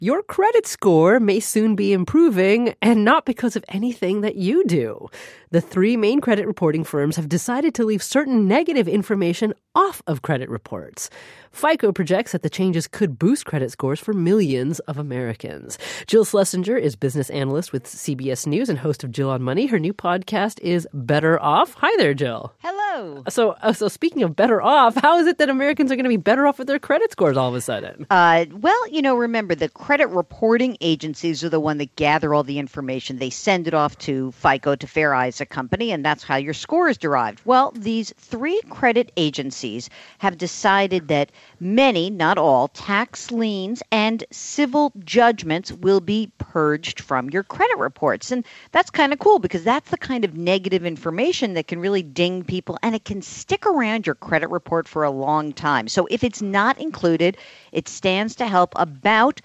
Your credit score may soon be improving, and not because of anything that you do. The three main credit reporting firms have decided to leave certain negative information off of credit reports. FICO projects that the changes could boost credit scores for millions of Americans. Jill Schlesinger is business analyst with CBS News and host of Jill on Money. Her new podcast is Better Off. Hi there, Jill. Hello. So speaking of better off, how is it that Americans are going to be better off with their credit scores all of a sudden? Remember, the credit reporting agencies are the one that gather all the information. They send it off to FICO, to Fair Isaac Company, and that's how your score is derived. Well, these three credit agencies have decided that many, not all, tax liens and civil judgments will be purged from your credit reports. And that's kind of cool because that's the kind of negative information that can really ding people, and it can stick around your credit report for a long time. So if it's not included, it stands to help about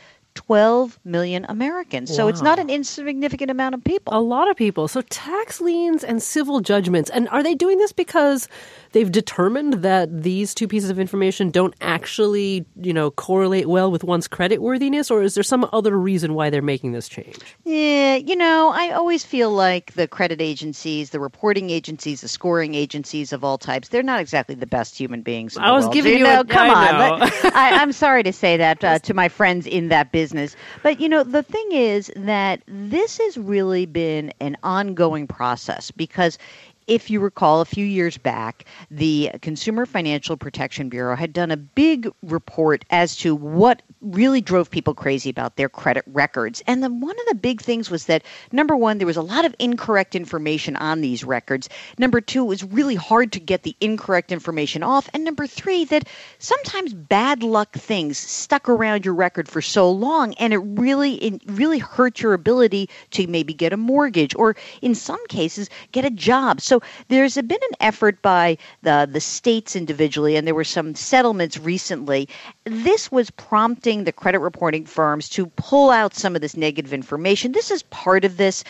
12 million Americans. So it's not an insignificant amount of people. A lot of people. So tax liens and civil judgments. And are they doing this because they've determined that these two pieces of information don't actually, correlate well with one's creditworthiness? Or is there some other reason why they're making this change? Yeah, I always feel like the credit agencies, the reporting agencies, the scoring agencies of all types, they're not exactly the best human beings in the world. Giving you come on. I'm sorry to say that to my friends in that business. But, the thing is that this has really been an ongoing process because if you recall, a few years back, the Consumer Financial Protection Bureau had done a big report as to what really drove people crazy about their credit records. And then one of the big things was that, number one, there was a lot of incorrect information on these records. Number two, it was really hard to get the incorrect information off. And number three, that sometimes bad luck things stuck around your record for so long, and it really hurt your ability to maybe get a mortgage or, in some cases, get a job. So there's been an effort by the states individually, and there were some settlements recently. This was prompting the credit reporting firms to pull out some of this negative information. This is part of this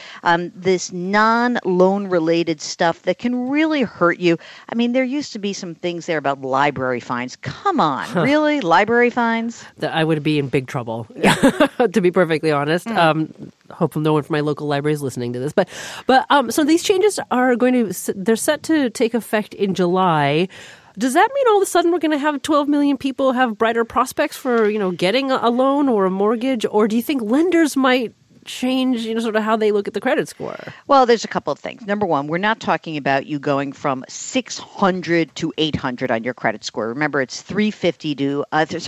non-loan related stuff that can really hurt you. I mean, there used to be some things there about library fines. Come on, really? Library fines? I would be in big trouble, to be perfectly honest. Hopefully no one from my local library is listening to this. But so these changes they're set to take effect in July. Does that mean all of a sudden we're going to have 12 million people have brighter prospects for, getting a loan or a mortgage? Or do you think lenders might change, sort of how they look at the credit score? Well, there's a couple of things. Number one, we're not talking about you going from 600 to 800 on your credit score. Remember, it's 300 to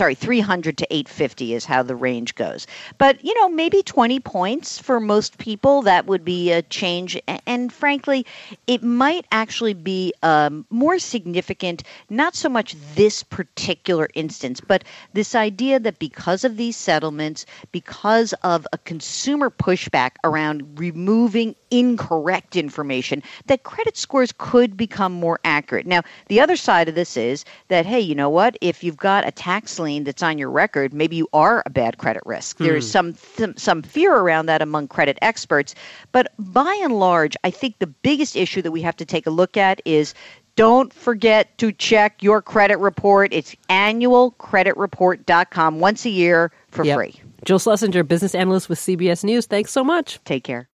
850 is how the range goes. But, maybe 20 points for most people, that would be a change. And frankly, it might actually be more significant, not so much this particular instance, but this idea that because of these settlements, because of a consumer pushback around removing incorrect information, that credit scores could become more accurate. Now, the other side of this is that, hey, you know what? If you've got a tax lien that's on your record, maybe you are a bad credit risk. There's some fear around that among credit experts. But by and large, I think the biggest issue that we have to take a look at is don't forget to check your credit report. It's annualcreditreport.com once a year for free. Jill Schlesinger, business analyst with CBS News. Thanks so much. Take care.